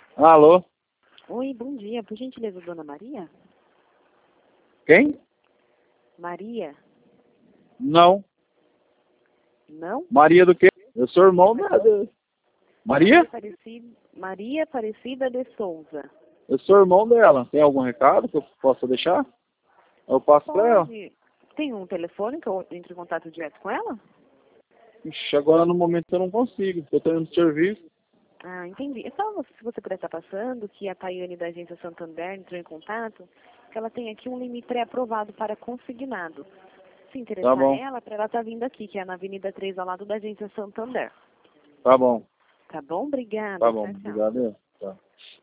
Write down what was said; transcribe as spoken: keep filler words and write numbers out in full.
Alô? Oi, bom dia. Por gentileza, dona Maria? Quem? Maria? Não. Não? Maria do quê? Eu sou irmão da... da- Maria? Aparecida, Maria Aparecida de Souza. Eu sou irmão dela. Tem algum recado que eu possa deixar? Eu passo pra ela. Pode. Tem um telefone que eu entre em contato direto com ela? Ixi, agora no momento eu não consigo. Tô tendo serviço. Ah, entendi. É só você- se você puder estar passando, que a Tayane da agência Santander entrou em contato, que ela tem aqui um limite pré-aprovado para consignado. Se Tá interessar bom. ela, para ela estar vindo aqui, que é na Avenida três, ao lado da agência Santander. Tá bom. Tá bom? Obrigada. Tá bom. Tchau, tchau. Obrigado. Tá.